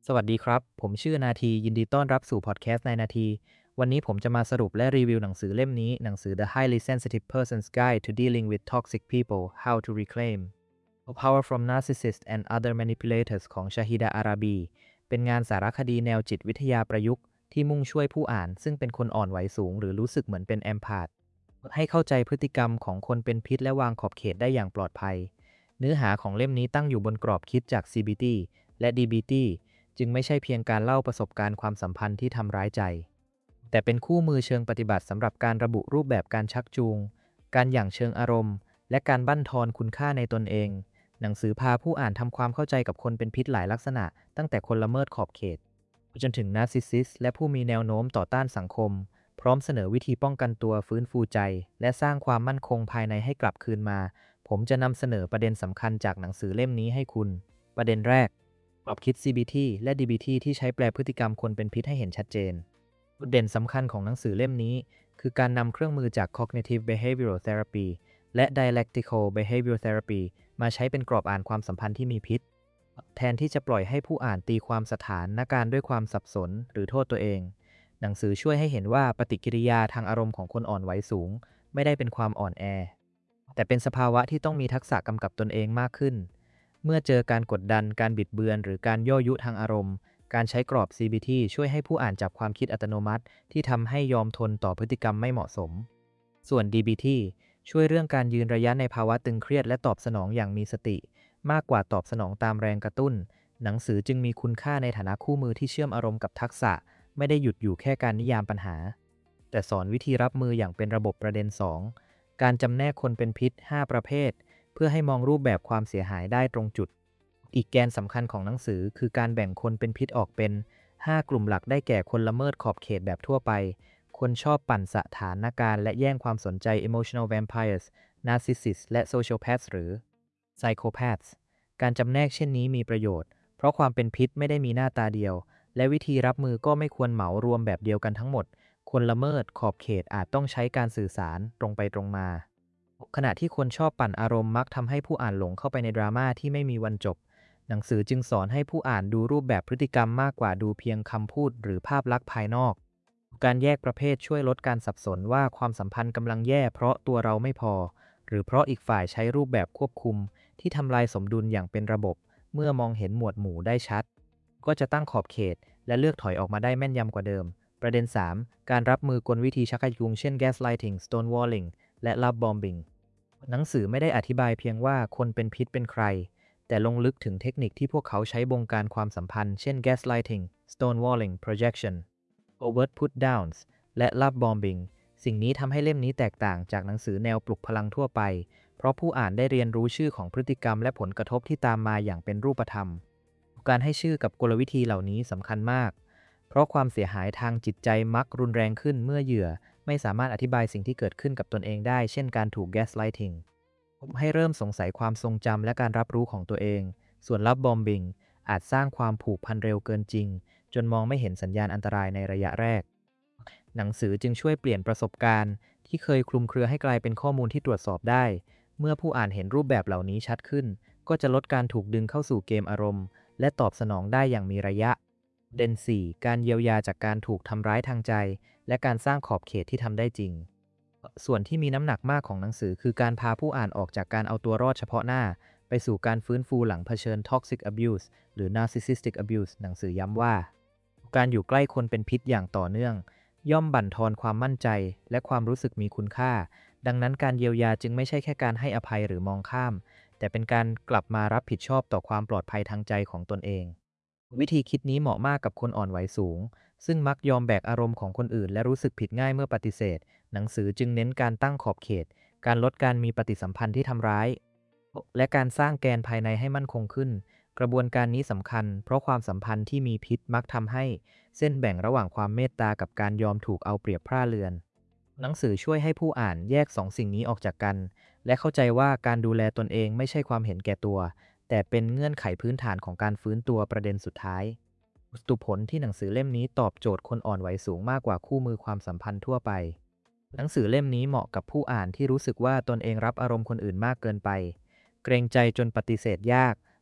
สวัสดีครับผมชื่อนาทียินดีต้อนรับสู่พอดแคสต์ในนาทีวันนี้ผมจะมาสรุปและรีวิวหนังสือเล่มนี้หนังสือ The Highly Sensitive Person's Guide to Dealing with Toxic People How to Reclaim Power from Narcissists and Other Manipulators ของชาฮิดาอาราบีเป็นงานสารคดีแนวจิตวิทยาประยุกต์ที่มุ่งช่วยผู้อ่านซึ่งเป็นคนอ่อนไหวสูงหรือรู้สึกเหมือนเป็นแอมพาธให้เข้าใจพฤติกรรมของคนเป็นพิษและวางขอบเขตได้อย่างปลอดภัยเนื้อหาของเล่มนี้ตั้งอยู่บนกรอบคิดจาก CBT และ DBTจึงไม่ใช่เพียงการเล่าประสบการณ์ความสัมพันธ์ที่ทำร้ายใจแต่เป็นคู่มือเชิงปฏิบัติสำหรับการระบุรูปแบบการชักจูงการหยั่งเชิงอารมณ์และการบั้นทอนคุณค่าในตนเองหนังสือพาผู้อ่านทำความเข้าใจกับคนเป็นพิษหลายลักษณะตั้งแต่คนละเมิดขอบเขตจนถึงนาร์ซิสซิสและผู้มีแนวโน้มต่อต้านสังคมพร้อมเสนอวิธีป้องกันตัวฟื้นฟูใจและสร้างความมั่นคงภายในให้กลับคืนมาผมจะนำเสนอประเด็นสำคัญจากหนังสือเล่มนี้ให้คุณประเด็นแรกกรอบคิด CBT และ DBT ที่ใช้แปลพฤติกรรมคนเป็นพิษให้เห็นชัดเจนจุดเด่นสำคัญของหนังสือเล่มนี้คือการนำเครื่องมือจาก Cognitive Behavioral Therapy และ Dialectical Behavioral Therapy มาใช้เป็นกรอบอ่านความสัมพันธ์ที่มีพิษแทนที่จะปล่อยให้ผู้อ่านตีความสถานการณ์ด้วยความสับสนหรือโทษตัวเองหนังสือช่วยให้เห็นว่าปฏิกิริยาทางอารมณ์ของคนอ่อนไหวสูงไม่ได้เป็นความอ่อนแอแต่เป็นสภาวะที่ต้องมีทักษะกำกับตนเองมากขึ้นเมื่อเจอการกดดันการบิดเบือนหรือการยั่วยุทางอารมณ์การใช้กรอบ CBT ช่วยให้ผู้อ่านจับความคิดอัตโนมัติที่ทำให้ยอมทนต่อพฤติกรรมไม่เหมาะสมส่วน DBT ช่วยเรื่องการยืนระยะในภาวะตึงเครียดและตอบสนองอย่างมีสติมากกว่าตอบสนองตามแรงกระตุ้นหนังสือจึงมีคุณค่าในฐานะคู่มือที่เชื่อมอารมณ์กับทักษะไม่ได้หยุดอยู่แค่การนิยามปัญหาแต่สอนวิธีรับมืออย่างเป็นระบบประเด็น2การจำแนกคนเป็นพิษ5ประเภทเพื่อให้มองรูปแบบความเสียหายได้ตรงจุดอีกแกนสำคัญของหนังสือคือการแบ่งคนเป็นพิษออกเป็น5กลุ่มหลักได้แก่คนละเมิดขอบเขตแบบทั่วไปคนชอบปั่นสถานการณ์และแย่งความสนใจ emotional vampires narcissists และ sociopaths หรือ psychopaths การจำแนกเช่นนี้มีประโยชน์เพราะความเป็นพิษไม่ได้มีหน้าตาเดียวและวิธีรับมือก็ไม่ควรเหมารวมแบบเดียวกันทั้งหมดคนละเมิดขอบเขตอาจต้องใช้การสื่อสารตรงไปตรงมาขณะที่คนชอบปั่นอารมณ์มักทำให้ผู้อ่านหลงเข้าไปในดราม่าที่ไม่มีวันจบหนังสือจึงสอนให้ผู้อ่านดูรูปแบบพฤติกรรมมากกว่าดูเพียงคำพูดหรือภาพลักษณ์ภายนอกการแยกประเภทช่วยลดการสับสนว่าความสัมพันธ์กำลังแย่เพราะตัวเราไม่พอหรือเพราะอีกฝ่ายใช้รูปแบบควบคุมที่ทำลายสมดุลอย่างเป็นระบบเมื่อมองเห็นหมวดหมู่ได้ชัดก็จะตั้งขอบเขตและเลือกถอยออกมาได้แม่นยำกว่าเดิมประเด็น3การรับมือกลวิธีชักจูงเช่น gaslighting stonewalling และ love bombing หนังสือไม่ได้อธิบายเพียงว่าคนเป็นพิษเป็นใครแต่ลงลึกถึงเทคนิคที่พวกเขาใช้บงการความสัมพันธ์เช่น gaslighting stonewalling projection overt put downs และ love bombing สิ่งนี้ทำให้เล่มนี้แตกต่างจากหนังสือแนวปลุกพลังทั่วไปเพราะผู้อ่านได้เรียนรู้ชื่อของพฤติกรรมและผลกระทบที่ตามมาอย่างเป็นรูปธรรมการให้ชื่อกับกลวิธีเหล่านี้สำคัญมากเพราะความเสียหายทางจิตใจมักรุนแรงขึ้นเมื่อเหยื่อไม่สามารถอธิบายสิ่งที่เกิดขึ้นกับตนเองได้เช่นการถูก gaslighting ให้เริ่มสงสัยความทรงจำและการรับรู้ของตัวเองส่วน love bombing อาจสร้างความผูกพันเร็วเกินจริงจนมองไม่เห็นสัญญาณอันตรายในระยะแรกหนังสือจึงช่วยเปลี่ยนประสบการณ์ที่เคยคลุมเครือให้กลายเป็นข้อมูลที่ตรวจสอบได้เมื่อผู้อ่านเห็นรูปแบบเหล่านี้ชัดขึ้นก็จะลดการถูกดึงเข้าสู่เกมอารมณ์และตอบสนองได้อย่างมีระยะเด่น4การเยียวยาจากการถูกทำร้ายทางใจและการสร้างขอบเขตที่ทำได้จริงส่วนที่มีน้ำหนักมากของหนังสือคือการพาผู้อ่านออกจากการเอาตัวรอดเฉพาะหน้าไปสู่การฟื้นฟูหลังเผชิญ toxic abuse หรือ narcissistic abuse หนังสือย้ำว่าการอยู่ใกล้คนเป็นพิษอย่างต่อเนื่องย่อมบั่นทอนความมั่นใจและความรู้สึกมีคุณค่าดังนั้นการเยียวยาจึงไม่ใช่แค่การให้อภัยหรือมองข้ามแต่เป็นการกลับมารับผิดชอบต่อความปลอดภัยทางใจของตนเองวิธีคิดนี้เหมาะมากกับคนอ่อนไหวสูงซึ่งมักยอมแบกอารมณ์ของคนอื่นและรู้สึกผิดง่ายเมื่อปฏิเสธหนังสือจึงเน้นการตั้งขอบเขตการลดการมีปฏิสัมพันธ์ที่ทำร้ายและการสร้างแกนภายในให้มั่นคงขึ้นกระบวนการนี้สำคัญเพราะความสัมพันธ์ที่มีพิษมักทำให้เส้นแบ่งระหว่างความเมตตากับการยอมถูกเอาเปรียบพร่าเรือนหนังสือช่วยให้ผู้อ่านแยกสองสิ่งนี้ออกจากกันและเข้าใจว่าการดูแลตนเองไม่ใช่ความเห็นแก่ตัวแต่เป็นเงื่อนไขพื้นฐานของการฟื้นตัวประเด็นสุดท้ายสรุปผลที่หนังสือเล่มนี้ตอบโจทย์คนอ่อนไหวสูงมากกว่าคู่มือความสัมพันธ์ทั่วไปหนังสือเล่มนี้เหมาะกับผู้อ่านที่รู้สึกว่าตนเองรับอารมณ์คนอื่นมากเกินไปเกรงใจจนปฏิเสธยาก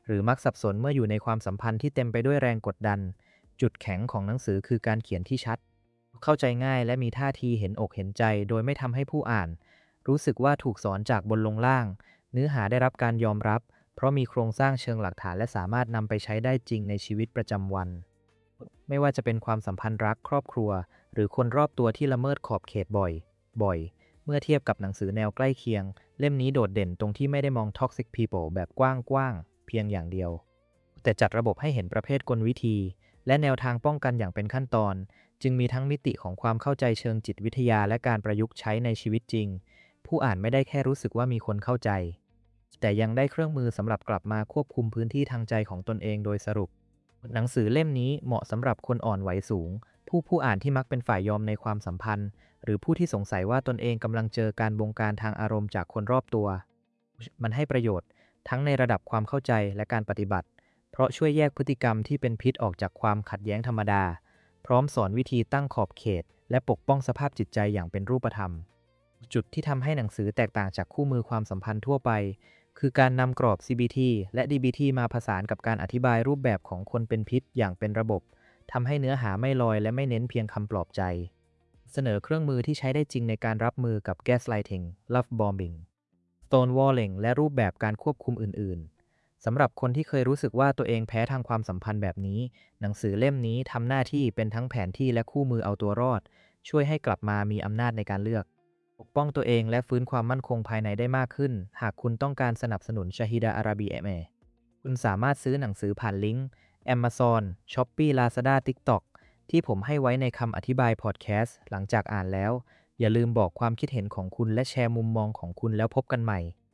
หรือมักสับสนเมื่ออยู่ในความสัมพันธ์ที่เต็มไปด้วยแรงกดดันจุดแข็งของหนังสือคือการเขียนที่ชัดเข้าใจง่ายและมีท่าทีเห็นอกเห็นใจโดยไม่ทำให้ผู้อ่านรู้สึกว่าถูกสอนจากบนลงล่างเนื้อหาได้รับการยอมรับเพราะมีโครงสร้างเชิงหลักฐานและสามารถนำไปใช้ได้จริงในชีวิตประจำวันไม่ว่าจะเป็นความสัมพันธ์รักครอบครัวหรือคนรอบตัวที่ละเมิดขอบเขตบ่อยเมื่อเทียบกับหนังสือแนวใกล้เคียงเล่มนี้โดดเด่นตรงที่ไม่ได้มอง toxic people แบบกว้างๆเพียงอย่างเดียวแต่จัดระบบให้เห็นประเภทกลวิธีและแนวทางป้องกันอย่างเป็นขั้นตอนจึงมีทั้งมิติของความเข้าใจเชิงจิตวิทยาและการประยุกต์ใช้ในชีวิตจริงผู้อ่านไม่ได้แค่รู้สึกว่ามีคนเข้าใจแต่ยังได้เครื่องมือสำหรับกลับมาควบคุมพื้นที่ทางใจของตนเองโดยสรุปหนังสือเล่มนี้เหมาะสำหรับคนอ่อนไหวสูงผู้อ่านที่มักเป็นฝ่ายยอมในความสัมพันธ์หรือผู้ที่สงสัยว่าตนเองกำลังเจอการบงการทางอารมณ์จากคนรอบตัวมันให้ประโยชน์ทั้งในระดับความเข้าใจและการปฏิบัติเพราะช่วยแยกพฤติกรรมที่เป็นพิษออกจากความขัดแย้งธรรมดาพร้อมสอนวิธีตั้งขอบเขตและปกป้องสภาพจิตใจอย่างเป็นรูปธรรมจุดที่ทำให้หนังสือแตกต่างจากคู่มือความสัมพันธ์ทั่วไปคือการนำกรอบ CBT และ DBT มาผสานกับการอธิบายรูปแบบของคนเป็นพิษอย่างเป็นระบบทำให้เนื้อหาไม่ลอยและไม่เน้นเพียงคำปลอบใจเสนอเครื่องมือที่ใช้ได้จริงในการรับมือกับ Gaslighting Love Bombing Stonewalling และรูปแบบการควบคุมอื่นๆสำหรับคนที่เคยรู้สึกว่าตัวเองแพ้ทางความสัมพันธ์แบบนี้หนังสือเล่มนี้ทำหน้าที่เป็นทั้งแผนที่และคู่มือเอาตัวรอดช่วยให้กลับมามีอำนาจในการเลือกปกป้องตัวเองและฟื้นความมั่นคงภายในได้มากขึ้นหากคุณต้องการสนับสนุนชาฮิดาอาราบีคุณสามารถซื้อหนังสือผ่านลิงก์ Amazon Shopee Lazada TikTok ที่ผมให้ไว้ในคำอธิบายพอดแคสต์หลังจากอ่านแล้วอย่าลืมบอกความคิดเห็นของคุณและแชร์มุมมองของคุณแล้วพบกันใหม่